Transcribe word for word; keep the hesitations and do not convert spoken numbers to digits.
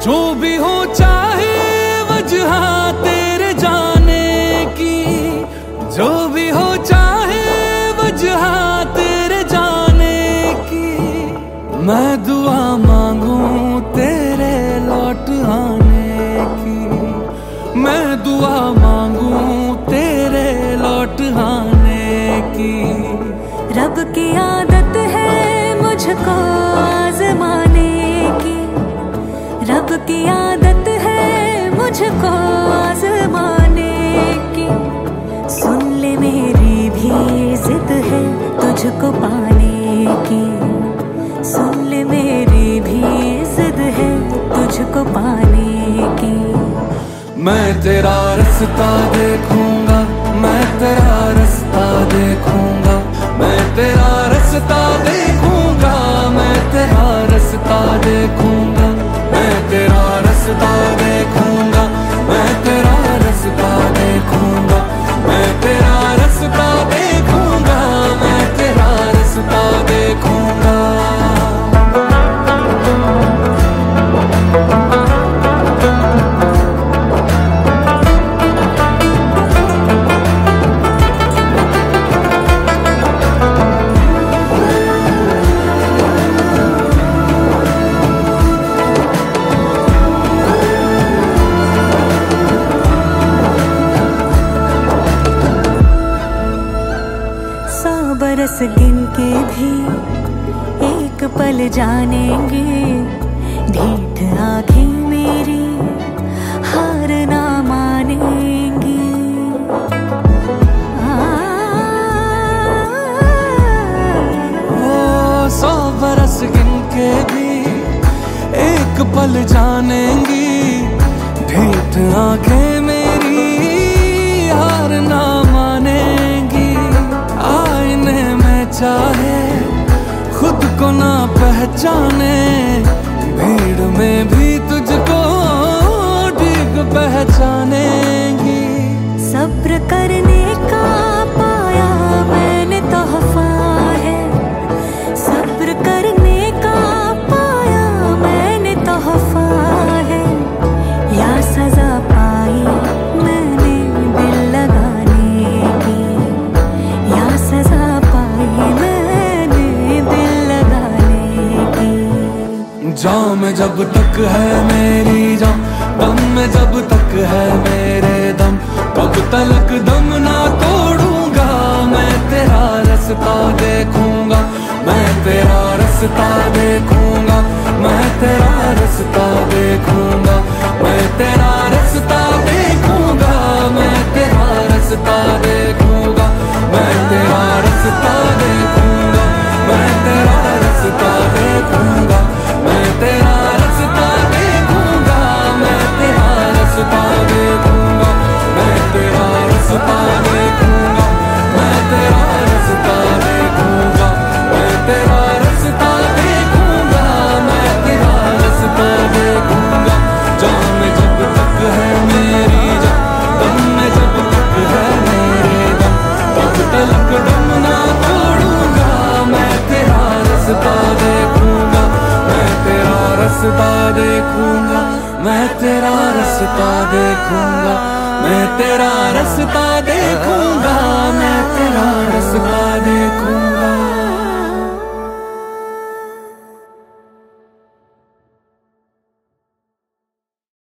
जो भी हो चाहे वजह तेरे जाने की, जो भी हो चाहे वजह तेरे जाने की, मैं दुआ मांगूं तेरे लौट आने की, मैं दुआ मांगूं तेरे लौट आने की। रब की आदत है मुझको आजमाने की, रब की आदत है मुझको आजमाने की। सुन ले मेरी भी जिद है तुझको पाने की, सुन ले मेरी भी जिद है तुझको पाने की। मैं तेरा रास्ता देखूंगा, मैं तेरा रास्ता देखूंगा, मैं तेरा रास्ता देखूंगा, मैं तेरा रास्ता देखूंगा, मैं तेरा रास्ता देखूंगा, मैं तेरा रास्ता देखूंगा, मैं तेरा रास्ता देखूंगा, मैं तेरा रास्ता देखूंगा। बरस गिन के भी एक पल जानेंगे, ढीठ आँखें मेरी हार ना मानेंगी। ओ सौ बरस गिन के भी एक पल जानेंगी, ढीठ आँखें मेरी हार ना मानेंगी। आईने में चाहे खुद को ना पहचाने, भीड़ में भी तुझको ठीक पहचानेंगी। सब्र करने का पाया मैंने तोहफा है, सब्र करने का पाया मैंने तोहफा है। या सजा पाई मैंने दिल लगाने की, या सजा पाई मैंने दिल लगाने की। जान में जब तक है मेरी जान, दम में जब तक है मेरे दम, तब तलक दम ना तोड़ूंगा। मैं तेरा रास्ता देखूंगा, मैं तेरा रास्ता देखूंगा, मैं तेरा रास्ता देखूंगा, मैं तेरा रास्ता देखूंगा, मैं तेरा रास्ता देखूंगा, मैं तेरा रास्ता देखूंगा, मैं तेरा रास्ता देखूंगा, मैं तेरा रास्ता देखूंगा, मैं तेरा रास्ता देखूंगा, मैं तेरा रास्ता देखूंगा, मैं तेरा रास्ता देखूंगा, मैं तेरा रास्ता देखूंगा, मैं तेरा रास्ता देखूंगा। जान में जब तक है मेरी जान, दम में जब तक है मेरे दम, तब तलक दम ना तोड़ूंगा। मैं तेरा रास्ता देखूंगा, मैं तेरा रास्ता देखूंगा, मैं तेरा रास्ता देखूंगा, मैं तेरा रास्ता देखूंगा, मैं तेरा रास्ता देखूंगा।